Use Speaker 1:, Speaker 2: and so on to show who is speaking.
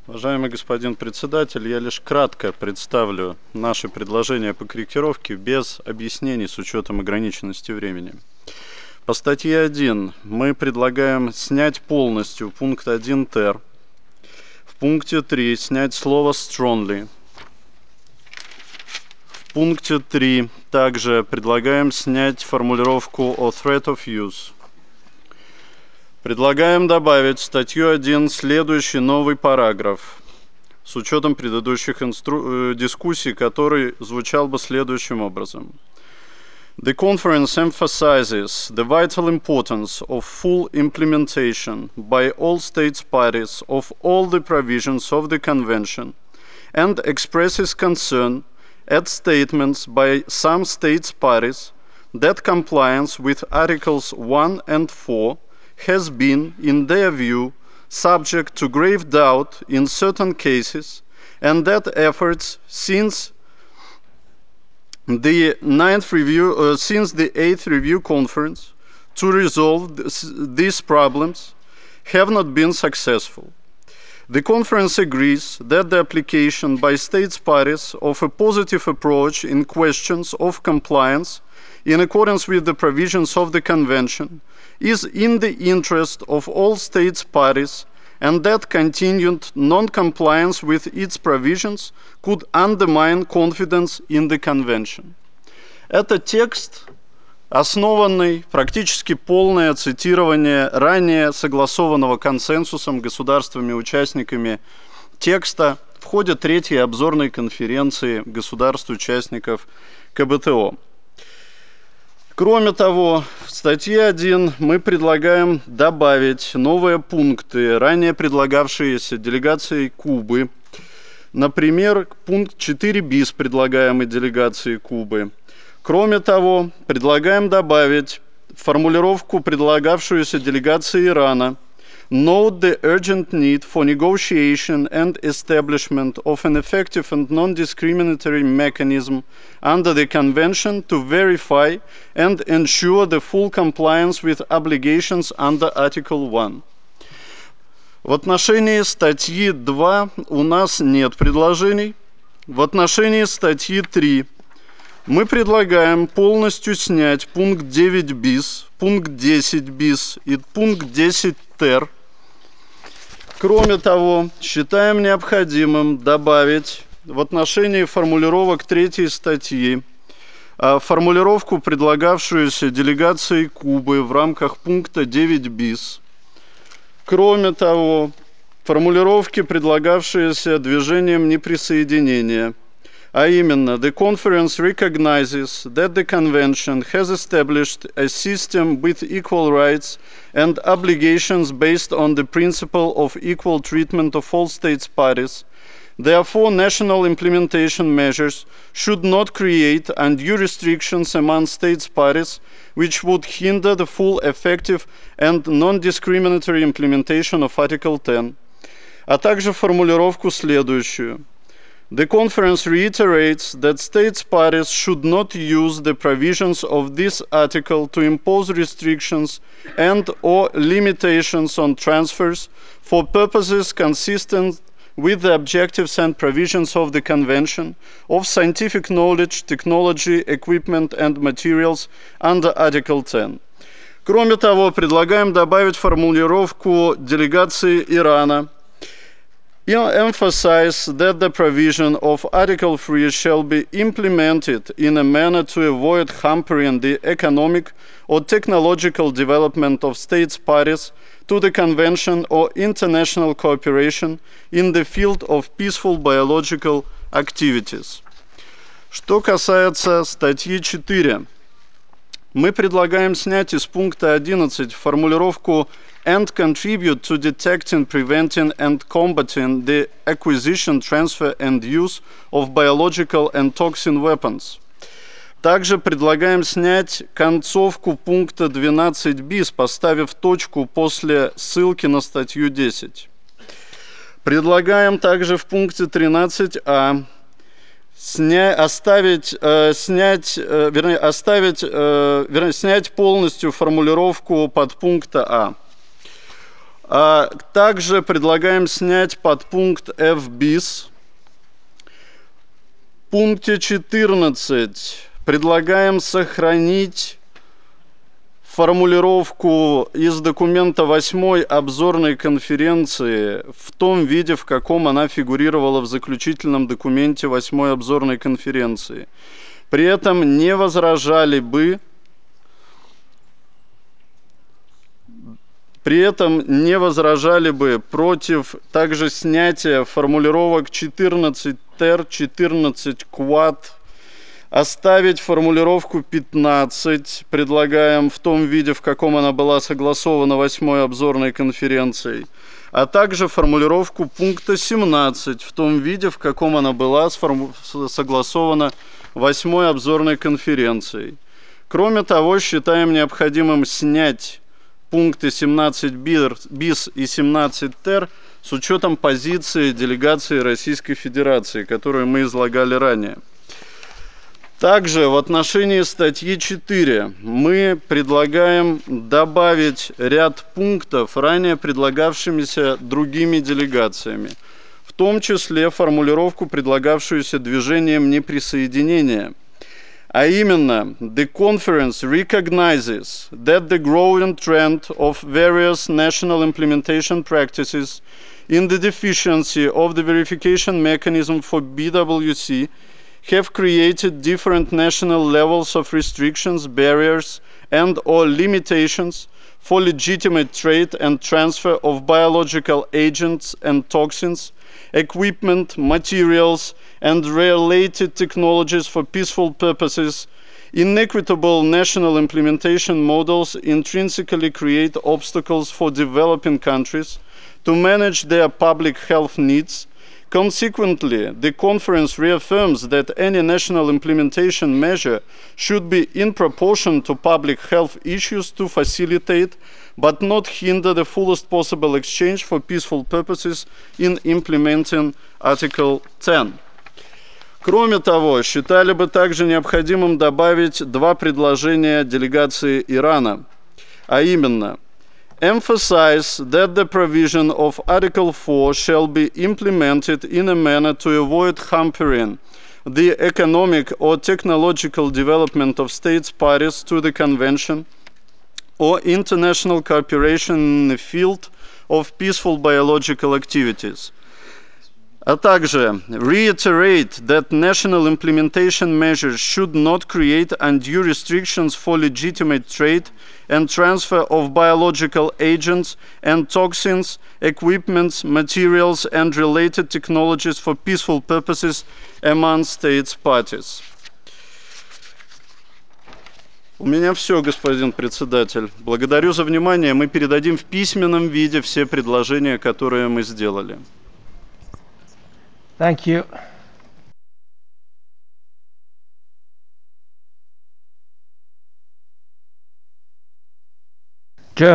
Speaker 1: Уважаемый господин председатель, я лишь кратко представлю наши предложения по корректировке без объяснений с учетом ограниченности времени. По статье 1 мы предлагаем снять полностью пункт 1 ter. В пункте 3 снять слово strongly. В пункте 3 также предлагаем снять формулировку о threat of use. Предлагаем добавить в статью 1 следующий новый параграф с учетом предыдущих дискуссий, который звучал бы следующим образом. The conference emphasizes the vital importance of full implementation by all states parties of all the provisions of the Convention and expresses concern at statements by some states parties that compliance with Articles 1 and 4 has been, in their view, subject to grave doubt in certain cases, and that efforts since the 8th Review Conference to resolve these problems have not been successful. The conference agrees that the application by states parties of a positive approach in questions of compliance in accordance with the provisions of the Convention is in the interest of all states parties, and that continued non-compliance with its provisions could undermine confidence in the Convention. Это текст, основанный практически полное цитирование ранее согласованного консенсусом государствами-участниками текста в ходе третьей обзорной конференции государств-участников КБТО. Кроме того, в статье 1 мы предлагаем добавить новые пункты, ранее предлагавшиеся делегацией Кубы. Например, пункт 4 bis предлагаемой делегации Кубы. Кроме того, предлагаем добавить формулировку, предлагавшуюся делегацией Ирана. Note the urgent need for negotiation and establishment of an effective and non-discriminatory mechanism under the Convention to verify and ensure the full compliance with obligations under Article 1. В отношении статьи 2 у нас нет предложений. В отношении статьи 3 мы предлагаем полностью снять пункт 9 bis, пункт 10 bis и пункт 10 ter. Кроме того, считаем необходимым добавить в отношении формулировок третьей статьи формулировку, предлагавшуюся делегацией Кубы в рамках пункта 9 bis. Кроме того, формулировки, предлагавшиеся движением неприсоединения, а именно, the conference recognizes that the convention has established a system with equal rights and obligations based on the principle of equal treatment of all states parties. Therefore, national implementation measures should not create undue restrictions among states parties, which would hinder the full, effective and non-discriminatory implementation of Article 10. А также формулировку следующую. The conference reiterates that states parties should not use the provisions of this article to impose restrictions and/or limitations on transfers for purposes consistent with the objectives and provisions of the Convention of scientific knowledge, technology, equipment and materials under Article 10. Кроме того, предлагаем добавить формулировку делегации Ирана. Emphasize that the provision of Article 3 shall be implemented in a manner to avoid hampering the economic or technological development of states parties to the Convention or international cooperation in the field of peaceful biological activities. Что касается статьи 4, мы предлагаем снять из пункта 11 формулировку and contribute to detecting, preventing and combating the acquisition, transfer and use of biological and toxin weapons. Также предлагаем снять концовку пункта 12 bis, поставив точку после ссылки на статью 10. Предлагаем также в пункте 13а снять полностью формулировку подпункта А. Также предлагаем снять подпункт F bis. В пункте 14 предлагаем сохранить формулировку из документа 8-й обзорной конференции в том виде, в каком она фигурировала в заключительном документе 8-й обзорной конференции. При этом не возражали бы против также снятия формулировок 14 ter, 14 quad, оставить формулировку 15, предлагаем в том виде, в каком она была согласована 8-й обзорной конференцией, а также формулировку пункта 17 в том виде, в каком она была согласована 8-й обзорной конференцией. Кроме того, считаем необходимым снять пункты 17 bis и 17 ter с учетом позиции делегации Российской Федерации, которую мы излагали ранее. Также в отношении статьи 4 мы предлагаем добавить ряд пунктов, ранее предлагавшимися другими делегациями, в том числе формулировку, предлагавшуюся движением неприсоединения. А именно, the conference recognizes that the growing trend of various national implementation practices in the deficiency of the verification mechanism for BWC have created different national levels of restrictions, barriers, and/or limitations for legitimate trade and transfer of biological agents and toxins, equipment, materials, and related technologies for peaceful purposes. Inequitable national implementation models intrinsically create obstacles for developing countries to manage their public health needs. Consequently, the conference reaffirms that any national implementation measure should be in proportion to public health issues to facilitate, but not hinder, the fullest possible exchange for peaceful purposes in implementing Article 10. Кроме того, считали бы также необходимым добавить два предложения делегации Ирана, а именно emphasize that the provision of Article 4 shall be implemented in a manner to avoid hampering the economic or technological development of states parties to the Convention or international cooperation in the field of peaceful biological activities. А также reiterate that national implementation measures should not create undue restrictions for legitimate trade and transfer of biological agents and toxins, equipments, materials, and related technologies for peaceful purposes among states parties. У меня все, господин председатель. Благодарю за внимание. Мы передадим в письменном виде все предложения, которые мы сделали.
Speaker 2: Thank you.